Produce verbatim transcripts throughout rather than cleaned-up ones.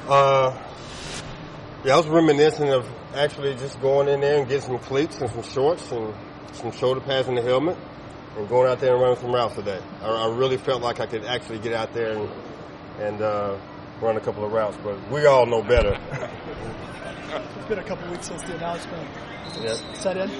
Uh, yeah, I was reminiscing of actually just going in there and getting some cleats and some shorts and some shoulder pads and the helmet and going out there and running some routes today. I, I really felt like I could actually get out there and, and uh, run a couple of routes, but we all know better. It's been a couple weeks since the announcement. Is it Yeah. set in?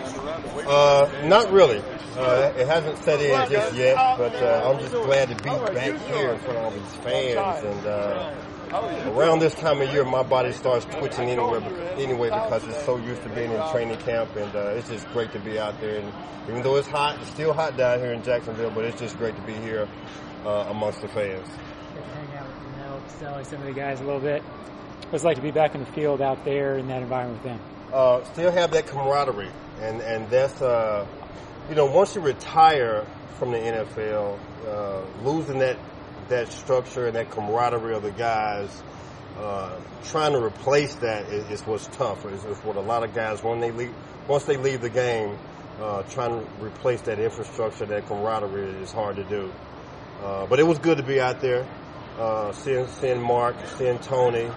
Uh, not really. Uh, it hasn't set in just yet, but uh, I'm just glad to be back here in front of all these fans. And uh, around this time of year, my body starts twitching anyway, anyway because it's so used to being in training camp, and uh, it's just great to be out there. And even though it's hot, it's still hot down here in Jacksonville, but it's just great to be here uh, amongst the fans. Hang out with Mel, Stelly, some of the guys a little bit. What's it like to be back in the field out there in that environment with them? Uh, still have that camaraderie, and and that's uh, you know, once you retire from the N F L, uh, losing that that structure and that camaraderie of the guys, uh, trying to replace that is, is what's tough. It's, it's what a lot of guys when they leave once they leave the game, uh, trying to replace that infrastructure, that camaraderie is hard to do. Uh, but it was good to be out there, uh, seeing seeing Mark, seeing Tony.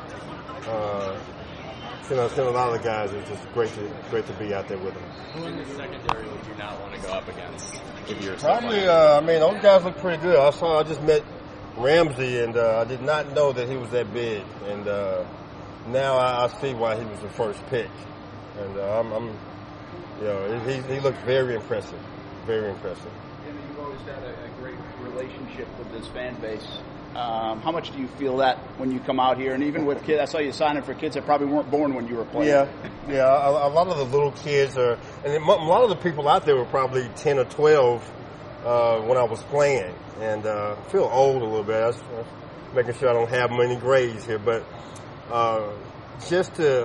Uh, You know, seeing a lot of the guys, it's just great to great to be out there with them. Who in the secondary would you not want to go up against if you're Probably, uh, I mean, those guys look pretty good. I saw, I just met Ramsey, and uh, I did not know that he was that big. And uh, now I, I see why he was the first pick. And uh, I'm, I'm, you know, he he looks very impressive, very impressive. You know, you've always had a, a great relationship with this fan base. Um, how much do you feel that when you come out here, and even with kids? I saw you signing for kids that probably weren't born when you were playing. Yeah, yeah. A, a lot of the little kids are, and a lot of the people out there were probably ten or twelve uh, when I was playing, and uh, I feel old a little bit. I was, I was making sure I don't have many grays here, but uh, just to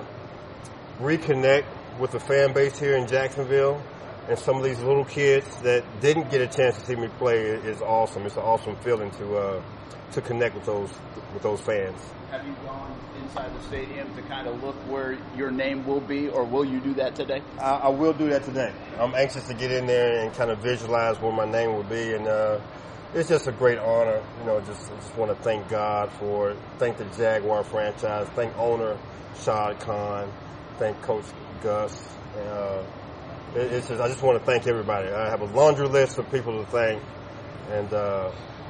reconnect with the fan base here in Jacksonville and some of these little kids that didn't get a chance to see me play is awesome. It's an awesome feeling to. Uh, to connect with those with those fans. Have you gone inside the stadium to kind of look where your name will be, or will you do that today? I, I will do that today. I'm anxious to get in there and kind of visualize where my name will be, and uh, it's just a great honor. You know, just I just want to thank God for it, thank the Jaguar franchise, thank owner Shad Khan, thank Coach Gus. Uh, it, it's just I just want to thank everybody. I have a laundry list of people to thank, and. Uh,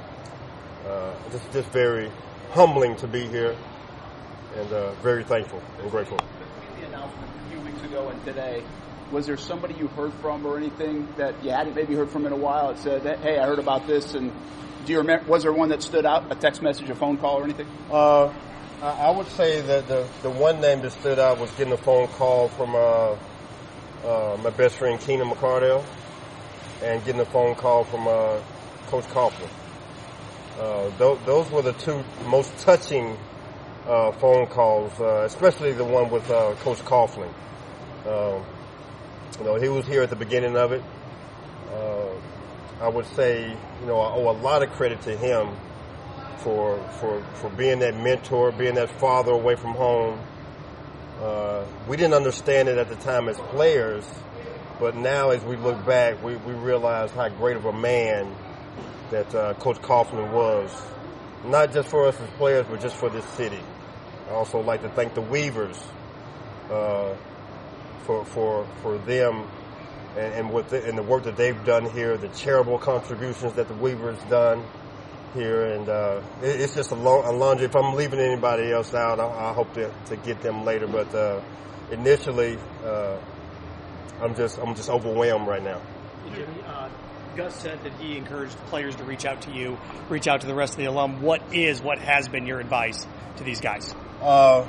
Uh, just, just very humbling to be here, and uh, very thankful and grateful. The announcement a few weeks ago and today, was there somebody you heard from or anything that you hadn't maybe heard from in a while that said, "Hey, I heard about this"? And do you remember? Was there one that stood out? A text message, a phone call, or anything? Uh, I would say that the the one name that stood out was getting a phone call from uh, uh, my best friend Keenan McCardell, and getting a phone call from uh, Coach Coughlin. Uh, th- those were the two most touching uh, phone calls, uh, especially the one with uh, Coach Coughlin. Uh, you know, he was here at the beginning of it. Uh, I would say, you know, I owe a lot of credit to him for for for being that mentor, being that father away from home. Uh, we didn't understand it at the time as players, but now as we look back, we, we realize how great of a man that uh, Coach Coughlin was, not just for us as players, but just for this city. I also like to thank the Weavers uh, for for for them and, and what the, and the work that they've done here, the charitable contributions that the Weavers done here, and uh, it, it's just a, long, a laundry. If I'm leaving anybody else out, I, I hope to, to get them later. But uh, initially, uh, I'm just I'm just overwhelmed right now. Jimmy, uh, Gus said that he encouraged players to reach out to you, reach out to the rest of the alum. What is, what has been your advice to these guys? Uh,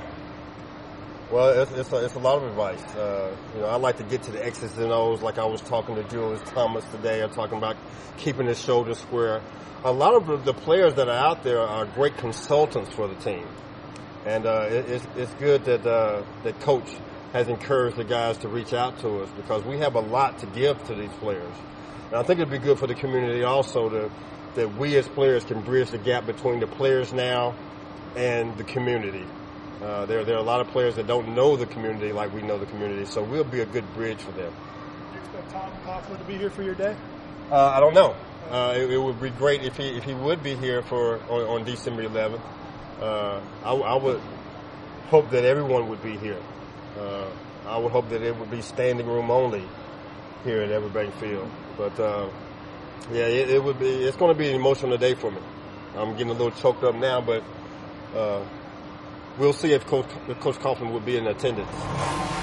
well, it's, it's, a, it's a lot of advice. Uh, you know, I like to get to the X's and O's, like I was talking to Julius Thomas today. I'm talking about keeping his shoulders square. A lot of the players that are out there are great consultants for the team, and uh, it, it's, it's good that uh, that Coach has encouraged the guys to reach out to us because we have a lot to give to these players. And I think it'd be good for the community also to, that we as players can bridge the gap between the players now and the community. Uh, there, there are a lot of players that don't know the community like we know the community, so we'll be a good bridge for them. Do you expect Tom Coughlin to be here for your day? Uh, I don't know. Uh, it, it would be great if he if he would be here for on, on December eleventh. Uh, I, I would hope that everyone would be here. Uh, I would hope that it would be standing room only here at Everbank Field. But uh, yeah, it, it would be. It's going to be an emotional day for me. I'm getting a little choked up now, but uh, we'll see if Coach, if Coach Coughlin will be in attendance.